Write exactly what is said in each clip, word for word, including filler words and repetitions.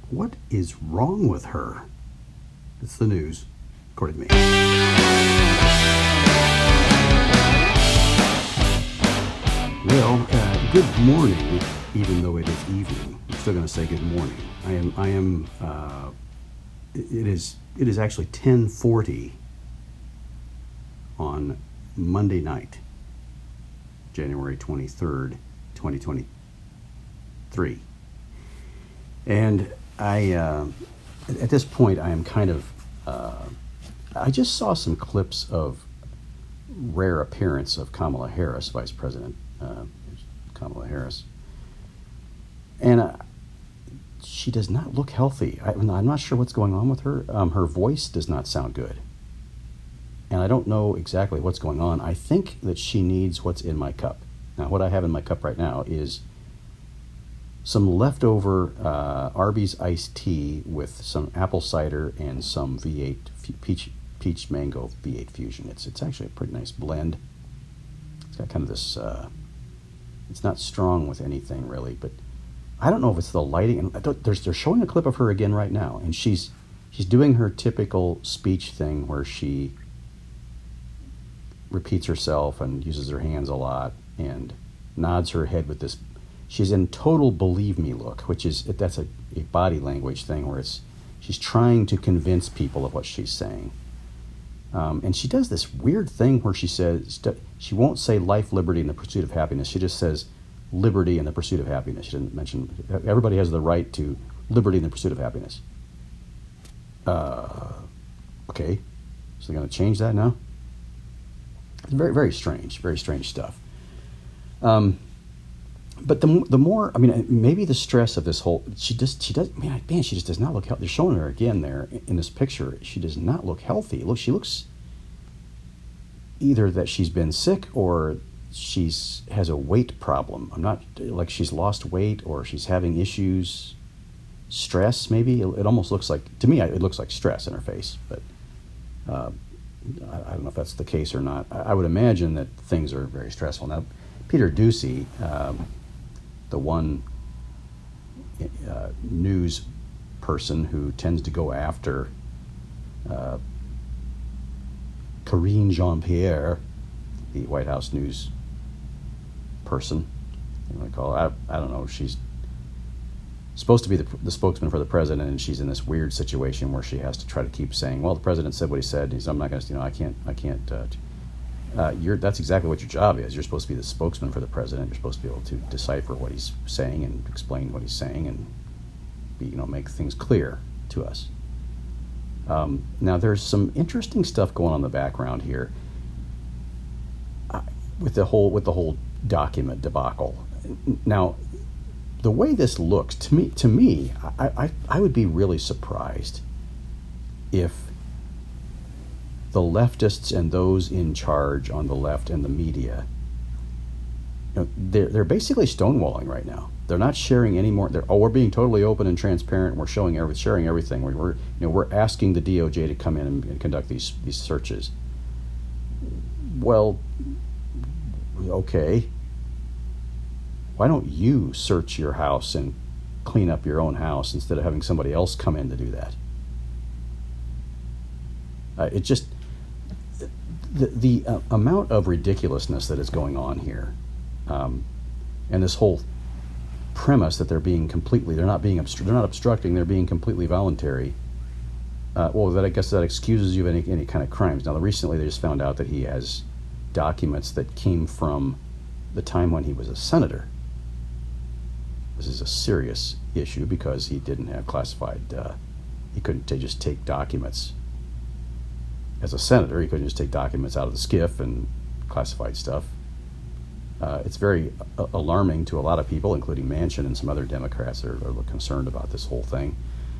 What is wrong with her? It's the news, according to me. Well, uh, good morning, even though it is evening. I'm still going to say good morning. I am, I am, uh, it is, it is actually ten forty on Monday night, January twenty-third, twenty twenty-three. And I, uh, at this point, I am kind of, uh, I just saw some clips of rare appearance of Kamala Harris, Vice President uh, Kamala Harris. And uh, she does not look healthy. I, I'm not sure what's going on with her. Um, her voice does not sound good. And I don't know exactly what's going on. I think that she needs what's in my cup. Now, what I have in my cup right now is some leftover uh, Arby's iced tea with some apple cider and some V eight peach peach mango V eight fusion. It's it's actually a pretty nice blend. It's got kind of this. Uh, it's not strong with anything really, but I don't know if it's the lighting. And I don't, there's they're showing a clip of her again right now, and she's she's doing her typical speech thing where she repeats herself and uses her hands a lot and nods her head with this. She's in total believe me look, which is, that's a, a body language thing where it's, she's trying to convince people of what she's saying. Um, and she does this weird thing where she says, she won't say life, liberty, and the pursuit of happiness. She just says liberty and the pursuit of happiness. She didn't mention, everybody has the right to liberty and the pursuit of happiness. Uh, okay, so they're going to change that now? It's very, very strange, very strange stuff. Um, But the the more, I mean, maybe the stress of this whole, she just, she does, man, man, she just does not look healthy. They're showing her again there in this picture. She does not look healthy. Look, she looks either that she's been sick or she's has a weight problem. I'm not, like she's lost weight or she's having issues, stress maybe. It, it almost looks like, to me, it looks like stress in her face. But uh, I, I don't know if that's the case or not. I, I would imagine that things are very stressful. Now, Peter Doocy, um, the one uh, news person who tends to go after uh, Karine Jean-Pierre, the White House news person, you want to call her. I, I don't know, she's supposed to be the, the spokesman for the president, and she's in this weird situation where she has to try to keep saying, well, the president said what he said, and he's, I'm not going to, you know, I can't, I can't, uh, Uh, you're, that's exactly what your job is. You're supposed to be the spokesman for the president. You're supposed to be able to decipher what he's saying and explain what he's saying and be, you know, make things clear to us. Um, now, there's some interesting stuff going on in the background here uh, with the whole with the whole document debacle. Now, the way this looks to me, to me, I, I, I would be really surprised if the leftists and those in charge on the left and the media, you know, they're, they're basically stonewalling right now. They're not sharing any more. They're, oh, we're being totally open and transparent. And we're showing every, sharing everything. We're, we're, you know, we're asking the D O J to come in and, and conduct these these searches. Well, okay. Why don't you search your house and clean up your own house instead of having somebody else come in to do that? Uh, it just. The, the uh, amount of ridiculousness that is going on here, um, and this whole premise that they're being completely, they're not being, obstru- they're not obstructing, they're being completely voluntary. Uh, well, that I guess that excuses you of any, any kind of crimes. Now, recently they just found out that he has documents that came from the time when he was a senator. This is a serious issue because he didn't have classified, uh, he couldn't t- just take documents. As a senator, he couldn't just take documents out of the SCIF and classified stuff. Uh, it's very uh, alarming to a lot of people, including Manchin and some other Democrats that are, are concerned about this whole thing.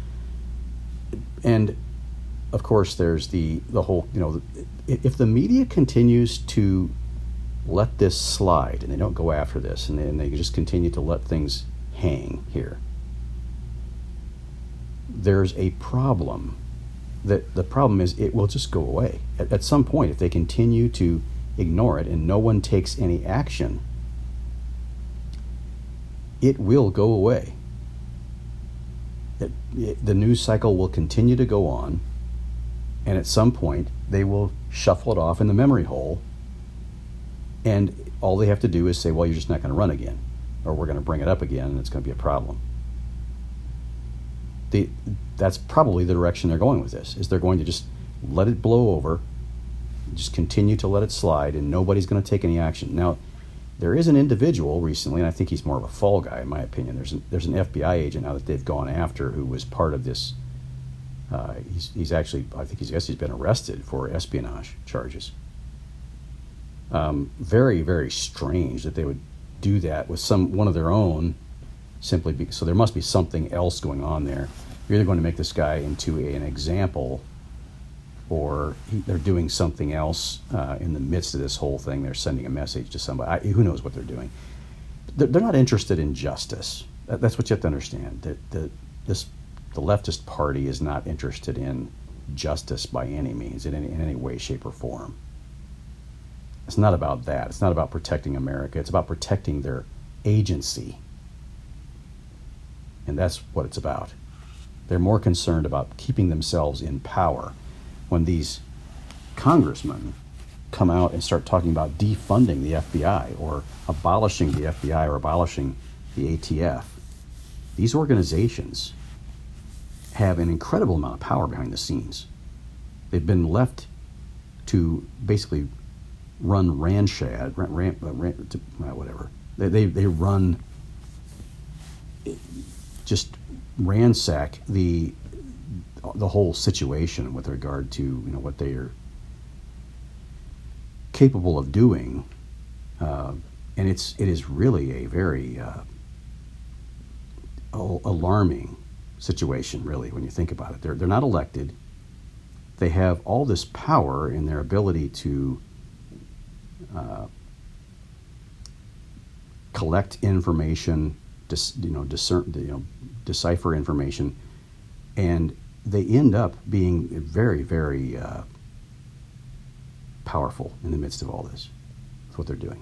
And, of course, there's the, the whole, you know, if the media continues to let this slide and they don't go after this and they, and they just continue to let things hang here, there's a problem. That the problem is it will just go away. At, at some point, if they continue to ignore it and no one takes any action, it will go away. It, it, the news cycle will continue to go on, and at some point they will shuffle it off in the memory hole, and all they have to do is say, well, you're just not going to run again, or we're going to bring it up again, and it's going to be a problem. The, that's probably the direction they're going with this, is they're going to just let it blow over, just continue to let it slide, and nobody's going to take any action. Now, there is an individual recently, and I think he's more of a fall guy, in my opinion. There's an, there's an F B I agent now that they've gone after who was part of this. Uh, he's, he's actually, I think he's, I guess he's been arrested for espionage charges. Um, very, very strange that they would do that with some one of their own, simply because, so there must be something else going on there. You're either going to make this guy into a, an example, or he, they're doing something else uh, in the midst of this whole thing. They're sending a message to somebody. I, who knows what they're doing? They're, they're not interested in justice. That, that's what you have to understand. That the this the leftist party is not interested in justice by any means, in any in any way, shape, or form. It's not about that. It's not about protecting America. It's about protecting their agency. And that's what it's about. They're more concerned about keeping themselves in power. When these congressmen come out and start talking about defunding the F B I or abolishing the F B I or abolishing the A T F, these organizations have an incredible amount of power behind the scenes. They've been left to basically run ranshad, ran, ran, ran, to, whatever. They, they, they run, just ransack the the whole situation with regard to, you know, what they are capable of doing, uh, and it's it is really a very uh, alarming situation, really, when you think about it. They're they're not elected. They have all this power in their ability to uh, collect information, dis, you know, discern, you know, decipher information, and they end up being very, very uh, powerful in the midst of all this. That's what they're doing.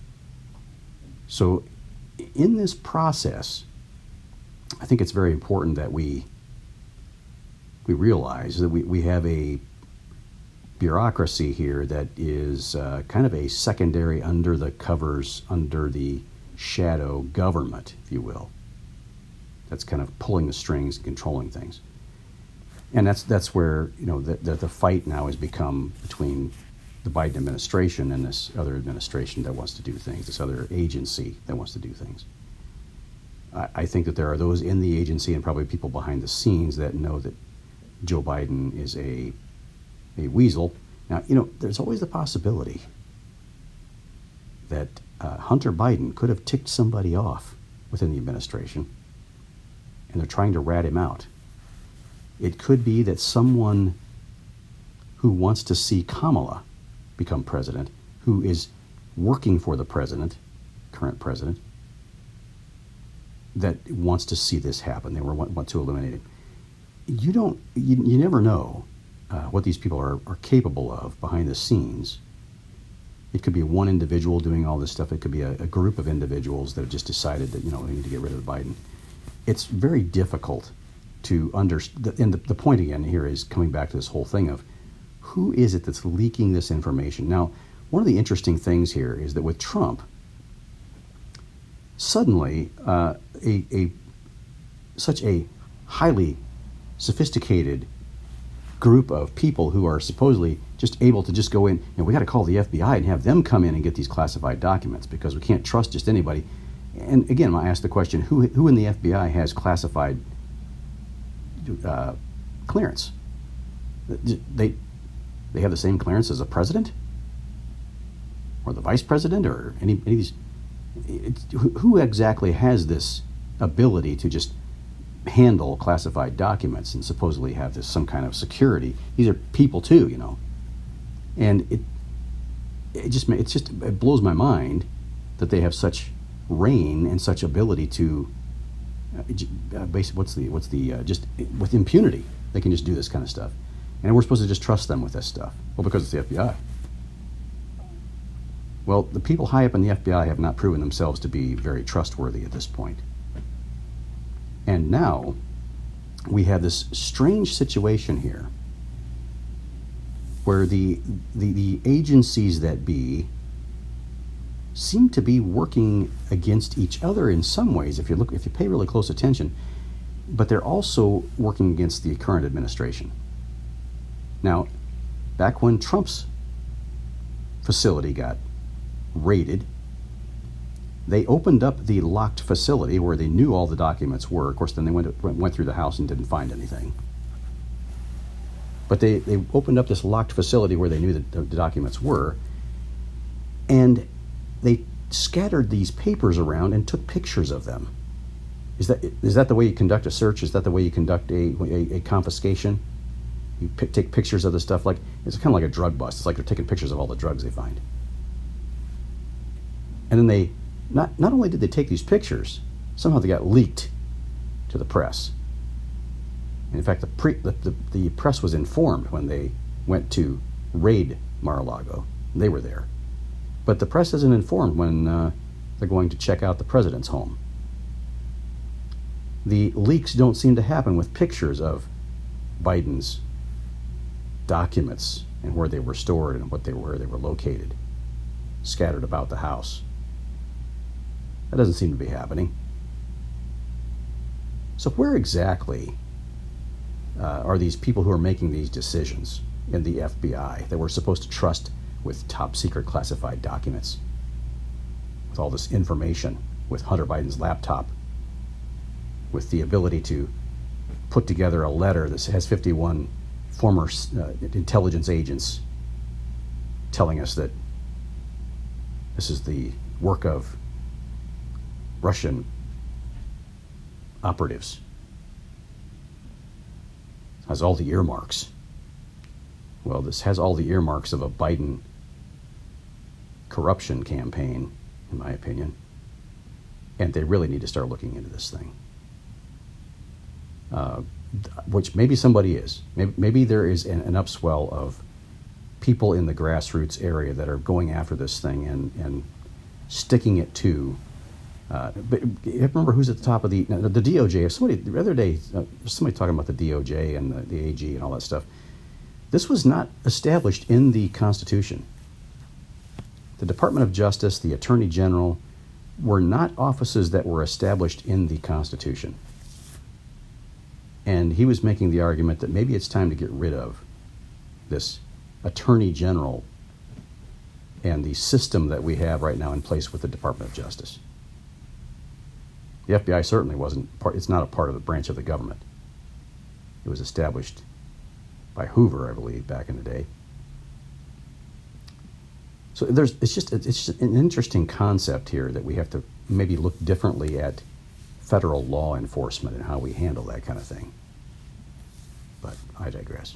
So in this process, I think it's very important that we we realize that we, we have a bureaucracy here that is uh, kind of a secondary, under the covers, under the shadow government, if you will. That's kind of pulling the strings and controlling things. And that's that's where, you know, the, the, the fight now has become between the Biden administration and this other administration that wants to do things, this other agency that wants to do things. I, I think that there are those in the agency and probably people behind the scenes that know that Joe Biden is a a weasel. Now, you know, there's always the possibility that uh, Hunter Biden could have ticked somebody off within the administration, and they're trying to rat him out. It could be that someone who wants to see Kamala become president, who is working for the president, current president, that wants to see this happen. They were want, want to eliminate it. You don't. You, you never know uh, what these people are, are capable of behind the scenes. It could be one individual doing all this stuff. It could be a, a group of individuals that have just decided that, you know, they need to get rid of Biden. It's very difficult to understand. And the, the point again here is coming back to this whole thing of who is it that's leaking this information. Now, one of the interesting things here is that with Trump, suddenly uh, a, a such a highly sophisticated group of people who are supposedly just able to just go in, you know, we got to call the F B I and have them come in and get these classified documents because we can't trust just anybody. And again, I ask the question, who who in the F B I has classified uh, clearance? They they have the same clearance as the president or the vice president or any, any of these. It, who exactly has this ability to just handle classified documents and supposedly have this some kind of security? These are people too, you know. And it it just it's just it blows my mind that they have such reign and such ability to uh, basically what's the what's the uh, just with impunity they can just do this kind of stuff, and we're supposed to just trust them with this stuff. Well, because it's the F B I. Well, the people high up in the F B I have not proven themselves to be very trustworthy at this point. And now we have this strange situation here where the, the, the agencies that be seem to be working against each other in some ways, if you look, if you pay really close attention, but they're also working against the current administration. Now, back when Trump's facility got raided, they opened up the locked facility where they knew all the documents were. Of course, then they went, went through the house and didn't find anything. But they, they opened up this locked facility where they knew that the, the documents were, and they scattered these papers around and took pictures of them. Is that is that the way you conduct a search? Is that the way you conduct a, a, a confiscation? You pick, take pictures of the stuff. Like, it's kind of like a drug bust. It's like they're taking pictures of all the drugs they find. And then they, not, not only did they take these pictures, somehow they got leaked to the press. And in fact, the, pre, the, the, the press was informed when they went to raid Mar-a-Lago. They were there. But the press isn't informed when uh, they're going to check out the president's home. The leaks don't seem to happen with pictures of Biden's documents and where they were stored and what they were, where they were located, scattered about the house. That doesn't seem to be happening. So where exactly uh, are these people who are making these decisions in the F B I that we're supposed to trust with top secret classified documents, with all this information, with Hunter Biden's laptop, with the ability to put together a letter that has fifty-one former uh, intelligence agents telling us that this is the work of Russian operatives. Has all the earmarks. Well, this has all the earmarks of a Biden corruption campaign, in my opinion. And they really need to start looking into this thing. Uh, which maybe somebody is. Maybe, maybe there is an, an upswell of people in the grassroots area that are going after this thing and, and sticking it to. Uh, but remember who's at the top of the the D O J. If somebody the other day, uh, somebody talking about the D O J and the, the A G and all that stuff. This was not established in the Constitution. The Department of Justice, the Attorney General, were not offices that were established in the Constitution. And he was making the argument that maybe it's time to get rid of this Attorney General and the system that we have right now in place with the Department of Justice. The F B I certainly wasn't part, it's not a part of the branch of the government. It was established by Hoover, I believe, back in the day. So there's, it's just, it's just an interesting concept here that we have to maybe look differently at federal law enforcement and how we handle that kind of thing. But I digress.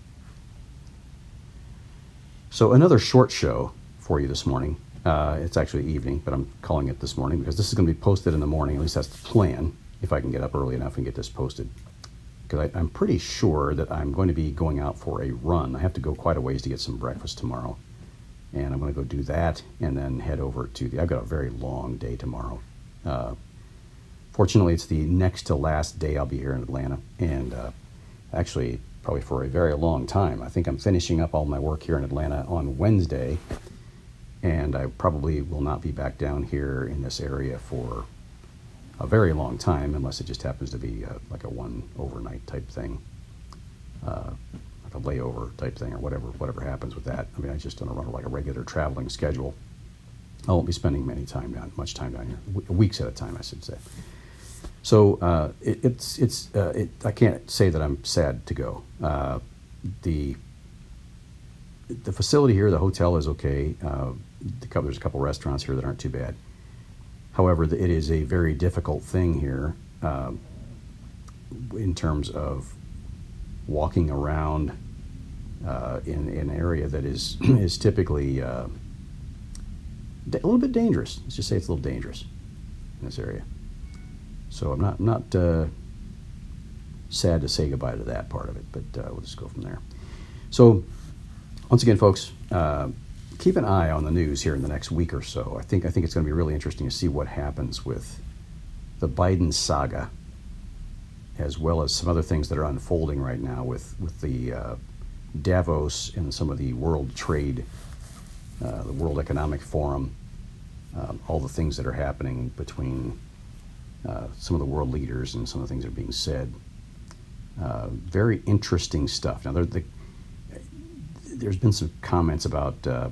So another short show for you this morning. Uh, it's actually evening, but I'm calling it this morning because this is going to be posted in the morning. At least that's the plan, if I can get up early enough and get this posted. Because I'm pretty sure that I'm going to be going out for a run. I have to go quite a ways to get some breakfast tomorrow. And I'm going to go do that and then head over to the... I've got a very long day tomorrow. Uh, fortunately, it's the next to last day I'll be here in Atlanta. And uh, actually, probably for a very long time. I think I'm finishing up all my work here in Atlanta on Wednesday. And I probably will not be back down here in this area for a very long time, unless it just happens to be a, like a one overnight type thing, uh, like a layover type thing, or whatever whatever happens with that. I mean, I just don't run like a regular traveling schedule. I won't be spending many time down, much time down here, w- weeks at a time, I should say. So uh, it, it's it's uh, it, I can't say that I'm sad to go. Uh, the the facility here, the hotel is okay. Uh, the, there's a couple restaurants here that aren't too bad. However, it is a very difficult thing here uh, in terms of walking around uh, in, in an area that is is typically uh, a little bit dangerous. Let's just say it's a little dangerous in this area. So I'm not not uh, sad to say goodbye to that part of it, but uh, we'll just go from there. So once again, folks, uh, keep an eye on the news here in the next week or so. I think I think it's going to be really interesting to see what happens with the Biden saga as well as some other things that are unfolding right now with, with the uh, Davos and some of the World Trade, uh, the World Economic Forum, um, all the things that are happening between uh, some of the world leaders and some of the things that are being said. Uh, very interesting stuff. Now, there, the, there's been some comments about uh,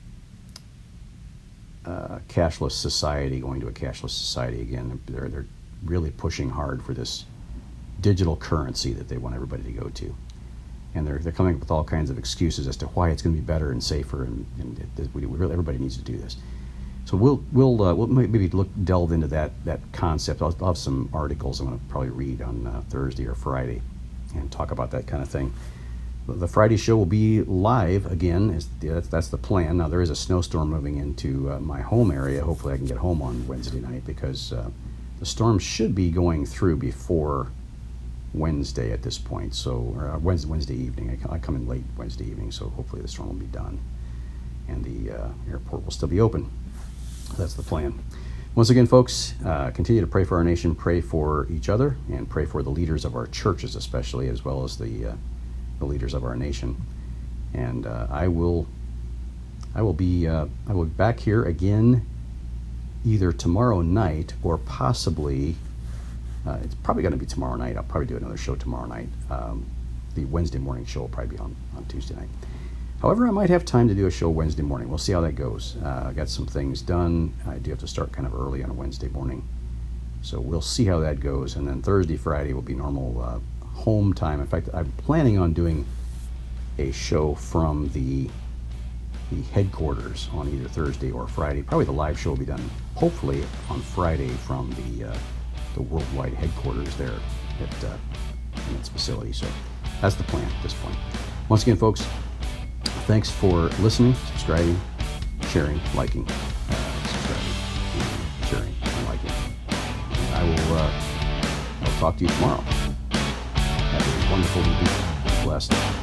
uh, cashless society, going to a cashless society again. They're, they're really pushing hard for this digital currency that they want everybody to go to. And they're, they're coming up with all kinds of excuses as to why it's going to be better and safer, and, and it, we, we really, everybody needs to do this. So we'll we'll uh, we'll maybe look delve into that that concept. I'll, I'll have some articles I'm going to probably read on uh, Thursday or Friday and talk about that kind of thing. The Friday show will be live again. Is that's, that's the plan. Now there is a snowstorm moving into uh, my home area. Hopefully I can get home on Wednesday night, because uh, the storm should be going through before Wednesday at this point, so or Wednesday, Wednesday evening. I, I come in late Wednesday evening, so hopefully the storm will be done and the uh, airport will still be open. That's the plan. Once again, folks, uh, continue to pray for our nation, pray for each other, and pray for the leaders of our churches, especially, as well as the uh, the leaders of our nation. And uh, I will I will be uh, I will be back here again either tomorrow night or possibly. Uh, it's probably going to be tomorrow night. I'll probably do another show tomorrow night. Um, the Wednesday morning show will probably be on, on Tuesday night. However, I might have time to do a show Wednesday morning. We'll see how that goes. Uh, I got some things done. I do have to start kind of early on a Wednesday morning. So we'll see how that goes. And then Thursday, Friday will be normal uh, home time. In fact, I'm planning on doing a show from the the headquarters on either Thursday or Friday. Probably the live show will be done, hopefully, on Friday from the uh, the worldwide headquarters there at uh, in its facility. So that's the plan at this point. Once again, folks, thanks for listening, subscribing, sharing, liking, uh, subscribing, and sharing, and liking. And I will uh, I'll talk to you tomorrow. Have a wonderful week. Blessed.